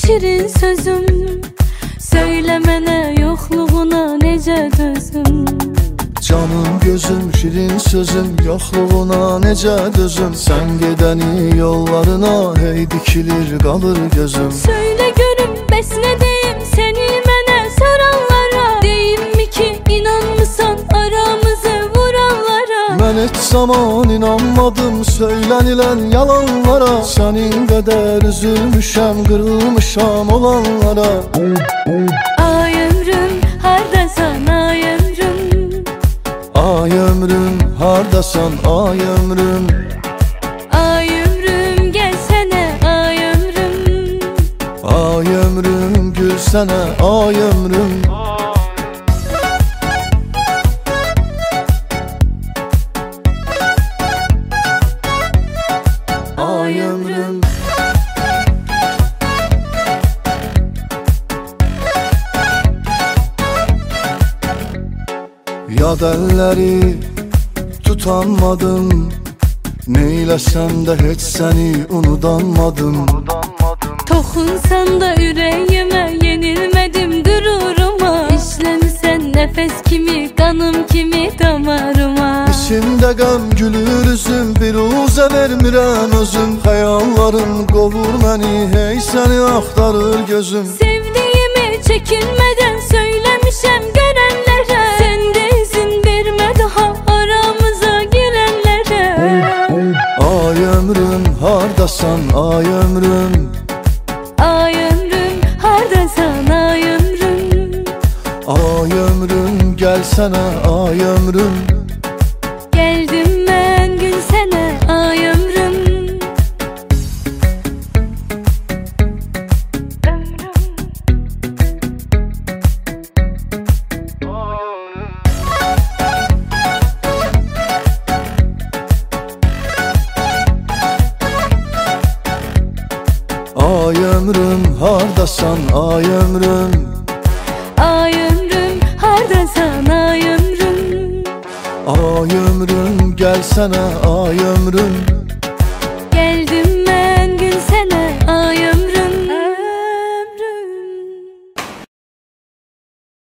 şirin sözüm, söylemene yokluğuna nece dözüm. Canım gözüm şirin sözüm, yokluğuna nece dözüm. Sen gideni yollarına hey dikilir kalır gözüm. Söyle görüm bəs ne deyim seni mənə soranlara, deyim mi ki inanmısan aramızı vuranlara? Ben hiç zaman inanmadım söylenilen yalanlara. Senin kadar üzülmüşem, kırılmışam olanlara. Ay ömrüm hardasan ay ömrüm, Ay ömrüm hardasan ay ömrüm. ay ömrüm gelsene ay ömrüm. Ay ömrüm gülsene ay ömrüm. Ay ömrüm. Yad elleri tutanmadım, neylesem de hiç seni unutanmadım. Toxunsan da ürəyimə yenilmədim qüruruma, İşləmisən nəfəs kimi, qanım kimi damarıma. İçimdə qəm gülür üzüm, bir uzə vermirəm özüm. Xəyallarım qovur məni, hey səni axtarır gözüm. Sevdiyimi çəkinmədən söyləmişəm görənlərə, sən də izin vermə daha aramıza girənlərə. Ay ömrüm hardasan ay ömrüm. Ay ömrüm hardasan ay ömrüm, Ay ömrüm gelsene ay ömrüm. gəldim mən gülsənə ay ömrüm. Ay ömrüm hardasan ay ömrüm. Ay ömrüm hardasan ay ömrüm, Ay ömrüm gelsene ay ömrüm.